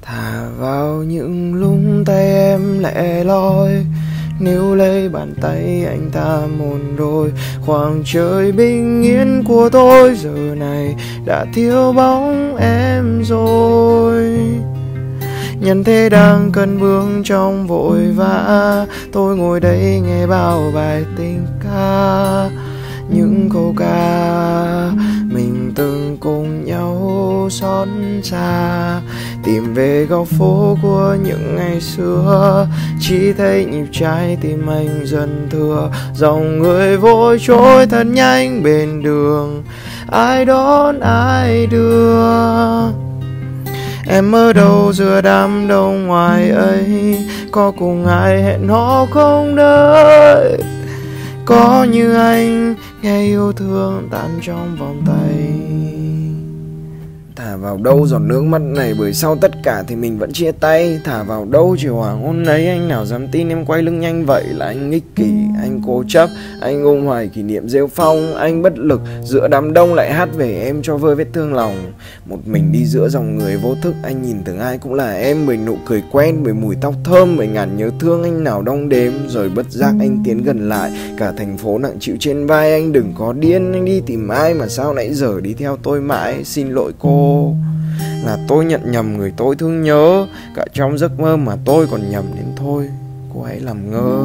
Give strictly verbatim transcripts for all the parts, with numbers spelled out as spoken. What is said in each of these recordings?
Thả vào những lúc tay em lẻ loi, níu lấy bàn tay anh ta một đôi. Khoảng trời bình yên của tôi giờ này đã thiếu bóng em rồi. Nhân thế đang cân bước trong vội vã, tôi ngồi đây nghe bao bài tình ca. Những câu ca mình từng cùng nhau xót xa, tìm về góc phố của những ngày xưa. Chỉ thấy nhịp trái tim anh dần thưa, dòng người vội trôi thật nhanh bên đường, ai đón ai đưa. Em ở đâu giữa đám đông ngoài ấy, có cùng ai hẹn hò không đợi. Có như anh nghe yêu thương tan trong vòng tay. Thả vào đâu giọt nước mắt này, bởi sau tất cả thì mình vẫn chia tay. Thả vào đâu chiều hoàng hôn ấy, anh nào dám tin em quay lưng nhanh vậy. Là anh ích kỷ, anh cố chấp, anh ôm hoài kỷ niệm rêu phong. Anh bất lực giữa đám đông lại hát về em cho vơi vết thương lòng. Một mình đi giữa dòng người vô thức, anh nhìn từng ai cũng là em. Bởi nụ cười quen, bởi mùi tóc thơm, bởi ngàn nhớ thương anh nào đong đếm. Rồi bất giác anh tiến gần lại, cả thành phố nặng chịu trên vai. Anh đừng có điên, anh đi tìm ai mà sao nãy giờ đi theo tôi mãi. Xin lỗi cô, là tôi nhận nhầm người tôi thương nhớ. Cả trong giấc mơ mà tôi còn nhầm đến thôi, cô hãy làm ngơ.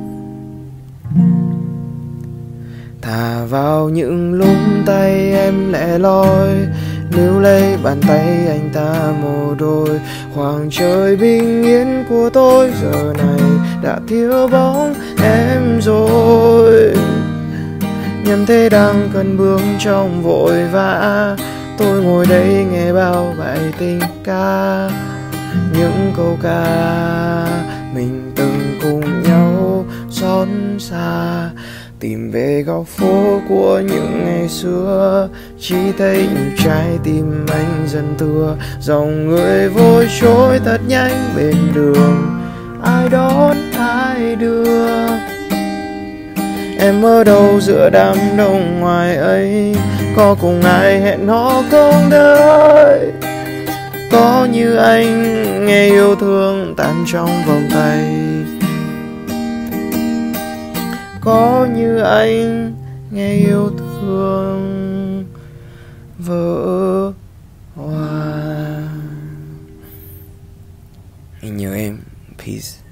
Thả vào những lúc tay em lẻ loi, níu lấy bàn tay anh ta một đôi. Khoảng trời bình yên của tôi giờ này đã thiếu bóng em rồi. Nhân thế đang cân bước trong vội vã, tôi ngồi đây nghe bao bài tình ca. Những câu ca mình từng cùng nhau xót xa, tìm về góc phố của những ngày xưa. Chỉ thấy nhịp trái tim anh dần thưa, dòng người vội trôi thật nhanh bên đường, ai đón ai đưa. Em ở đâu giữa đám đông ngoài ấy, có cùng ai hẹn hò không đợi. Có như anh nghe yêu thương tan trong vòng tay. Có như anh nghe yêu thương vỡ hòa. Anh nhớ em. Peace.